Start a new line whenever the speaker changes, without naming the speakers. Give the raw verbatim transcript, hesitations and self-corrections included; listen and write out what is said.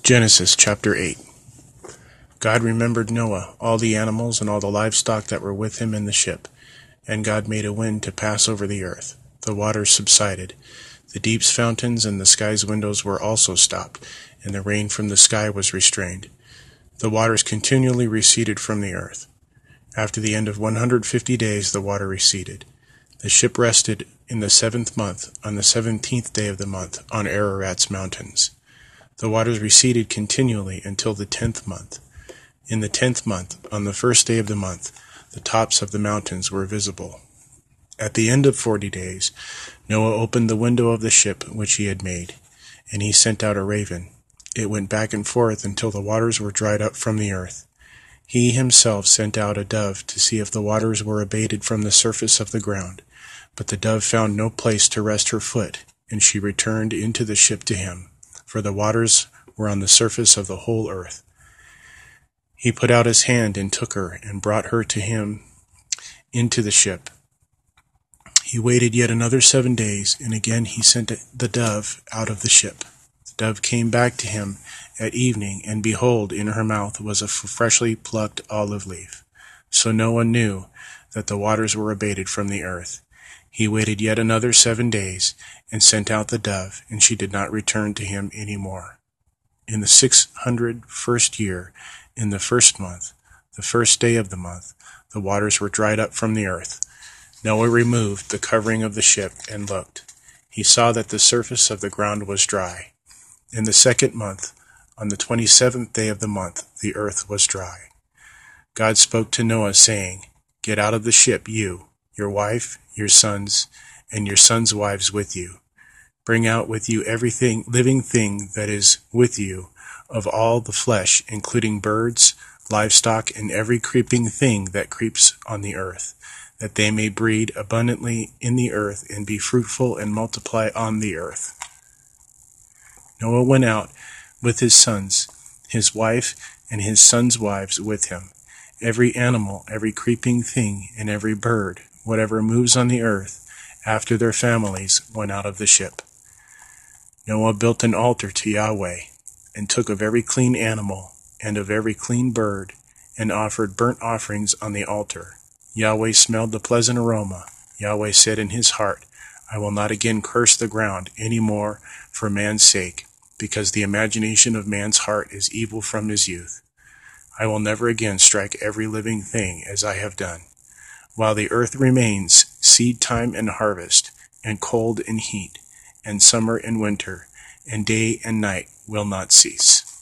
Genesis chapter eight. God remembered Noah, all the animals and all the livestock that were with him in the ship. And God made a wind to pass over the earth. The waters subsided. The deep's fountains and the sky's windows were also stopped, and the rain from the sky was restrained. The waters continually receded from the earth. After the end of one hundred fifty days the water receded. The ship rested in the seventh month, on the seventeenth day of the month, on Ararat's mountains. The waters receded continually until the tenth month. In the tenth month, on the first day of the month, the tops of the mountains were visible. At the end of forty days, Noah opened the window of the ship which he had made, and he sent out a raven. It went back and forth until the waters were dried up from the earth. He himself sent out a dove to see if the waters were abated from the surface of the ground. But the dove found no place to rest her foot, and she returned into the ship to him, for the waters were on the surface of the whole earth. He put out his hand and took her, and brought her to him into the ship. He waited yet another seven days, and again he sent the dove out of the ship. The dove came back to him at evening, and behold, in her mouth was a freshly plucked olive leaf. So Noah knew that the waters were abated from the earth. He waited yet another seven days, and sent out the dove, and she did not return to him any more. In the six hundred first year, in the first month, the first day of the month, the waters were dried up from the earth. Noah removed the covering of the ship, and looked. He saw that the surface of the ground was dry. In the second month, on the twenty-seventh day of the month, the earth was dry. God spoke to Noah, saying, Get out of the ship, you, your wife, your sons, and your sons' wives with you. Bring out with you everything living thing that is with you, of all the flesh, including birds, livestock, and every creeping thing that creeps on the earth, that they may breed abundantly in the earth, and be fruitful and multiply on the earth. Noah went out with his sons, his wife, and his sons' wives with him. Every animal, every creeping thing, and every bird, whatever moves on the earth, after their families, went out of the ship. Noah built an altar to Yahweh, and took of every clean animal, and of every clean bird, and offered burnt offerings on the altar. Yahweh smelled the pleasant aroma. Yahweh said in his heart, I will not again curse the ground any more for man's sake, because the imagination of man's heart is evil from his youth. I will never again strike every living thing as I have done. While the earth remains, seed time and harvest, and cold and heat, and summer and winter, and day and night will not cease.